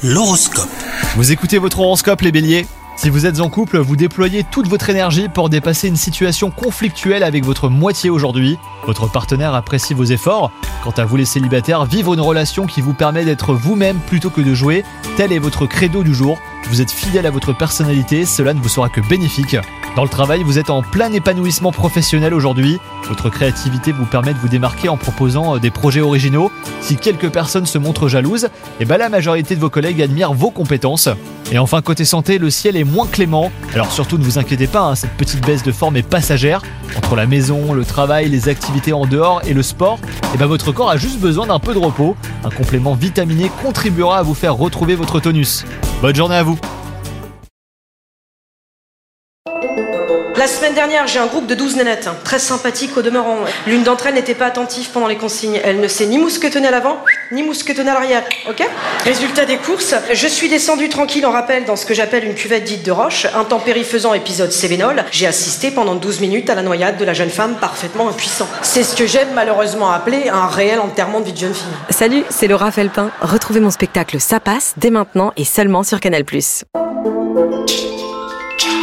L'horoscope. Vous écoutez votre horoscope les béliers ? Si vous êtes en couple, vous déployez toute votre énergie pour dépasser une situation conflictuelle avec votre moitié aujourd'hui. Votre partenaire apprécie vos efforts. Quant à vous les célibataires, vivre une relation qui vous permet d'être vous-même plutôt que de jouer, tel est votre credo du jour. Vous êtes fidèle à votre personnalité, cela ne vous sera que bénéfique. Dans le travail, vous êtes en plein épanouissement professionnel aujourd'hui. Votre créativité vous permet de vous démarquer en proposant des projets originaux. Si quelques personnes se montrent jalouses, la majorité de vos collègues admirent vos compétences. Et enfin, côté santé, le ciel est moins clément. Alors surtout, ne vous inquiétez pas, cette petite baisse de forme est passagère. Entre la maison, le travail, les activités en dehors et le sport, votre corps a juste besoin d'un peu de repos. Un complément vitaminé contribuera à vous faire retrouver votre tonus. Bonne journée à vous. La semaine dernière, j'ai un groupe de 12 nénettes, très sympathiques au demeurant. L'une d'entre elles n'était pas attentive pendant les consignes. Elle ne s'est ni mousquetonnée à l'avant, ni mousquetonnée à l'arrière, ok ? Résultat des courses, je suis descendu tranquille en rappel dans ce que j'appelle une cuvette dite de roche. Intempérie faisant épisode Cévenol, j'ai assisté pendant 12 minutes à la noyade de la jeune femme parfaitement impuissante. C'est ce que j'aime malheureusement appeler un réel enterrement de vie de jeune fille. Salut, c'est Laura Felpin. Retrouvez mon spectacle Ça passe dès maintenant et seulement sur Canal+.